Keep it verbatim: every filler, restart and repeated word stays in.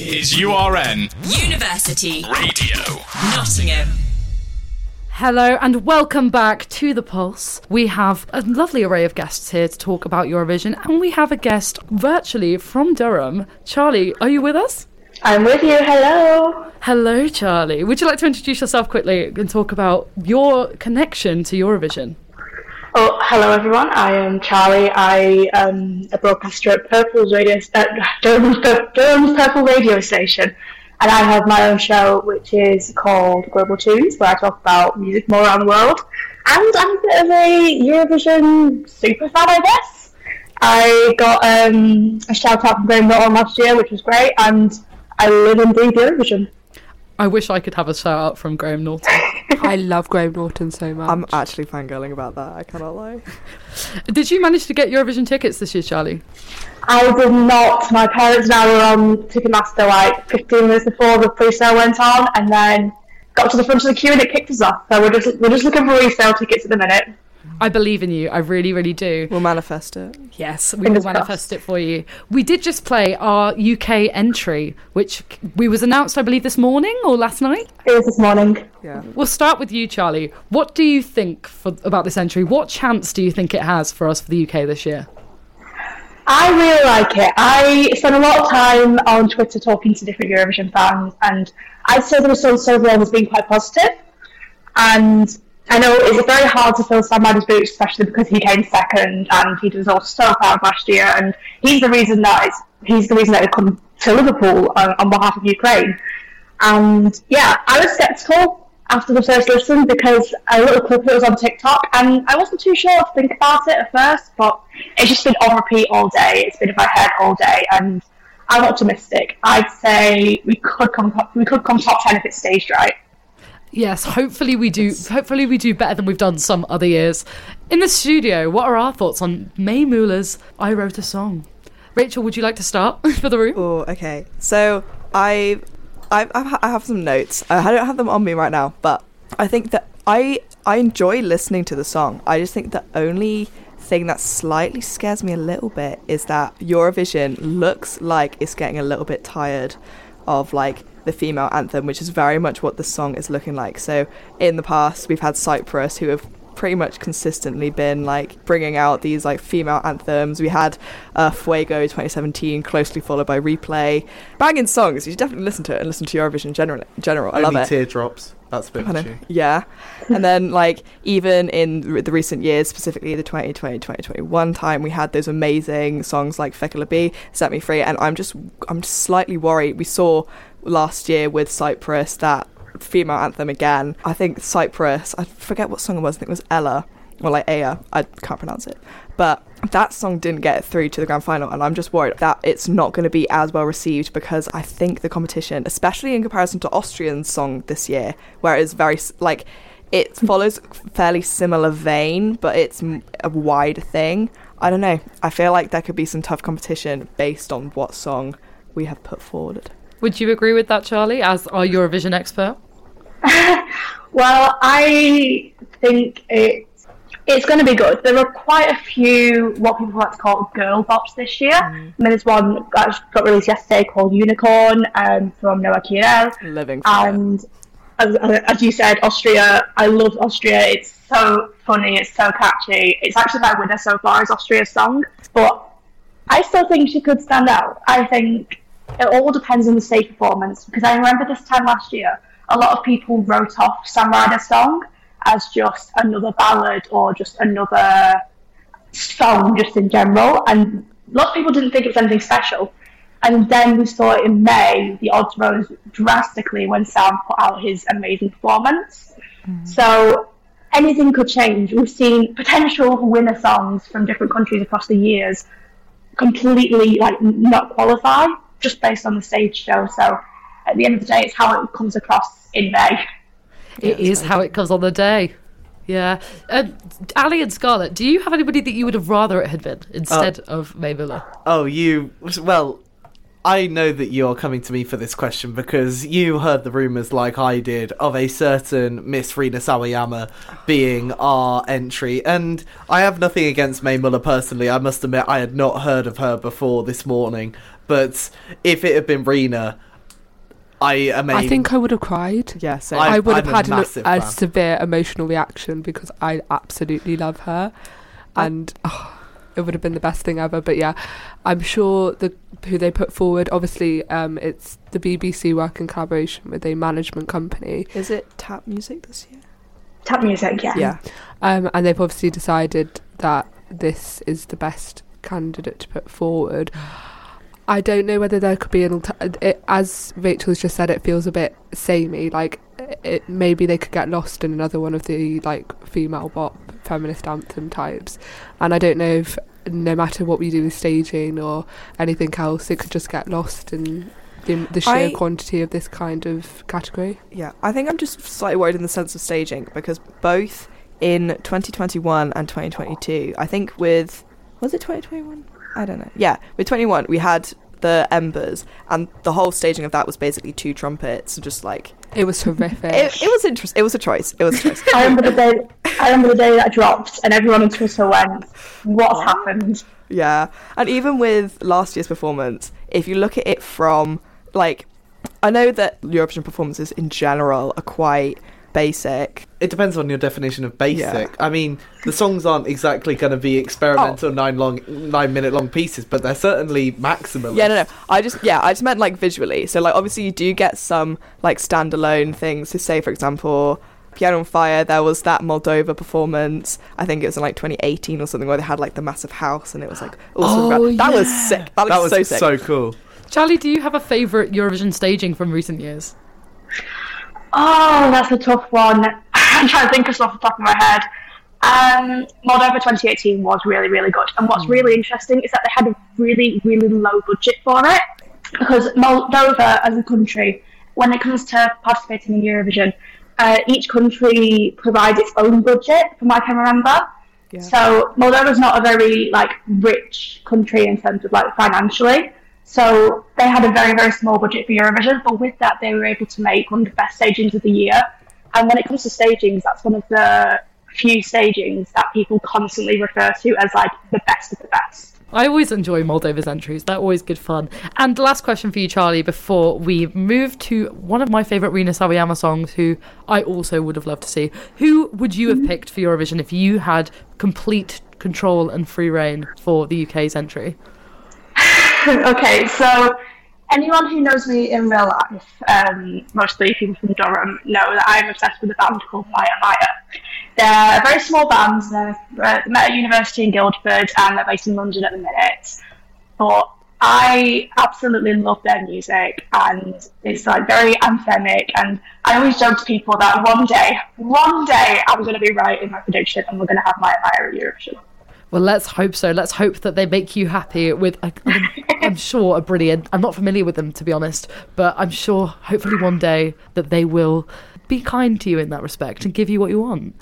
is U R N University Radio Nottingham. Hello and welcome back to The Pulse. We have a lovely array of guests here to talk about Eurovision, and we have a guest virtually from Durham. Charlie, are you with us? I'm with you, hello. Hello, Charlie. Would you like to introduce yourself quickly and talk about your connection to Eurovision? Oh, hello everyone, I am Charlie. I am a broadcaster at Purple's radio, uh, Durham's, Durham's Purple radio station. And I have my own show, which is called Global Tunes, where I talk about music from all around the world. And I'm a bit of a Eurovision super fan, I guess. I got um, a shout out from Graham Norton last year, which was great, and I live and breathe Eurovision. I wish I could have a shout out from Graham Norton. I love Graham Norton so much. I'm actually fangirling about that, I cannot lie. Did you manage to get Eurovision tickets this year, Charlie? I did not. My parents and I were on Ticketmaster like fifteen minutes before the pre-sale went on, and then got to the front of the queue and it kicked us off. So we're just we're just looking for resale tickets at the minute. I believe in you. I really, really do. We'll manifest it. Yes, we will manifest it for you. We did just play our U K entry, which we was announced, I believe, this morning or last night? It was this morning. Yeah. We'll start with you, Charlie. What do you think for, about this entry? What chance do you think it has for us for the U K this year? I really like it. I spent a lot of time on Twitter talking to different Eurovision fans, and I'd say the response overall has been quite positive. And I know it's very hard to fill Sam Maddie's boots, especially because he came second and he was also so proud last year, and he's the reason that it's, he's the reason that it come to Liverpool on, on behalf of Ukraine. And yeah, I was sceptical after the first listen because a little clip it was on TikTok, and I wasn't too sure to think about it at first, but it's just been on repeat all day. It's been in my head all day, and I'm optimistic. I'd say we could come we could come top ten if it's staged right. Yes, hopefully we do. Hopefully we do better than we've done some other years. In the studio, what are our thoughts on Mae Muller's I Wrote a Song? Rachel, would you like to start for the room? Oh, okay. So I, I, I have some notes. I don't have them on me right now, but I think that I I enjoy listening to the song. I just think the only thing that slightly scares me a little bit is that Eurovision looks like it's getting a little bit tired of like the female anthem, which is very much what the song is looking like. So in the past we've had Cyprus, who have pretty much consistently been like bringing out these like female anthems. We had uh, Fuego twenty seventeen, closely followed by Replay. Banging songs. You should definitely listen to it and listen to Eurovision general. general. I love Only it. Teardrops. That's a bit of a tune. Yeah. And then like even in the recent years, specifically the twenty twenty, twenty twenty-one time, we had those amazing songs like Fekala B, Set Me Free, and I'm just I'm just slightly worried. We saw last year with Cyprus that female anthem again. I think Cyprus, I forget what song it was, I think it was Ella, or like Aya, I can't pronounce it, but that song didn't get through to the grand final, and I'm just worried that it's not going to be as well received, because I think the competition, especially in comparison to Austrian's song this year, where it's very like it follows fairly similar vein, but it's a wide thing. I don't know, I feel like there could be some tough competition based on what song we have put forward. Would you agree with that, Charlie, as our Eurovision expert? Well, I think it's it's going to be good. There are quite a few what people like to call girl bops this year. Mm. I mean, there's one that got released yesterday called Unicorn um, from Noah Kirel. Living for and as, as you said, Austria. I love Austria. It's so funny. It's so catchy. It's actually my winner so far is Austria's song, but I still think she could stand out. I think it all depends on the stage performance, because I remember this time last year, a lot of people wrote off Sam Ryder's song as just another ballad or just another song just in general, and lots of people didn't think it was anything special. And then we saw it in May, the odds rose drastically when Sam put out his amazing performance. Mm. So anything could change. We've seen potential winner songs from different countries across the years completely like not qualify just based on the stage show. So at the end of the day, it's how it comes across in May. It yeah, is how it comes on the day. Yeah. Uh, Ali and Scarlett, do you have anybody that you would have rather it had been instead uh, of Mae Muller? Oh, you... Well, I know that you're coming to me for this question because you heard the rumours like I did of a certain Miss Rina Sawayama being our entry, and I have nothing against Mae Muller personally. I must admit I had not heard of her before this morning, but if it had been Rina, I am a, I think I would have cried. Yeah, same. I- I would have I'm a had a, massive a fan. severe emotional reaction because I absolutely love her, and oh, it would have been the best thing ever. But yeah, I'm sure the who they put forward. Obviously, um, it's the B B C work in collaboration with a management company. Is it Tap Music this year? Tap music, yeah. Yeah. Um, and they've obviously decided that this is the best candidate to put forward. I don't know whether there could be an alter- it, as Rachel's just said, it feels a bit samey. Like it, maybe they could get lost in another one of the like female bop feminist anthem types. And I don't know if no matter what we do with staging or anything else, it could just get lost in the, the sheer I- quantity of this kind of category. Yeah, I think I'm just slightly worried in the sense of staging because both in twenty twenty-one and twenty twenty-two, I think with, was it twenty twenty-one? I don't know. Yeah, with twenty-one we had the Embers, and the whole staging of that was basically two trumpets and just like It was horrific. it, it was interesting. It was a choice. It was a choice. I remember the day. I remember the day that dropped, and everyone on Twitter went, "What's happened?" Yeah, and even with last year's performance, if you look at it from like, I know that Eurovision performances in general are quite basic. It depends on your definition of basic. Yeah. I mean, the songs aren't exactly going to be experimental Oh. nine long, nine minute long pieces, but they're certainly maximalist. Yeah, no, no. I just, yeah, I just meant like visually. So like, obviously, you do get some like standalone things. To say, for example, Piano on Fire. There was that Moldova performance. I think it was in like twenty eighteen or something, where they had like the massive house, and it was like, all sorts Oh, of, that was yeah. sick. That, That was was so sick. so cool. Charlie, do you have a favourite Eurovision staging from recent years? Oh, that's a tough one. I'm trying to think of stuff off the top of my head. Um, Moldova twenty eighteen was really, really good. And what's really interesting is that they had a really, really low budget for it. Because Moldova, as a country, when it comes to participating in Eurovision, uh, each country provides its own budget, from what I can remember. Yeah. So Moldova's not a very like rich country in terms of like financially. So they had a very, very small budget for Eurovision, but with that they were able to make one of the best stagings of the year. And when it comes to stagings, that's one of the few stagings that people constantly refer to as like the best of the best. I always enjoy Moldova's entries. They're always good fun. And the last question for you, Charlie, before we move to one of my favourite Rina Sawayama songs, who I also would have loved to see. Who would you have picked for Eurovision if you had complete control and free reign for the U K's entry? Okay, so anyone who knows me in real life, um, mostly people from Durham, know that I'm obsessed with a band called Maya Maya. They're a very small band. They're uh, met at university in Guildford, and they're based in London at the minute. But I absolutely love their music, and it's like very anthemic. And I always joke to people that one day, one day, I'm going to be right in my prediction, and we're going to have Maya Maya at Eurovision. Well, let's hope so. Let's hope that they make you happy with, a, I'm, I'm sure, a brilliant... I'm not familiar with them, to be honest, but I'm sure, hopefully one day, that they will be kind to you in that respect and give you what you want.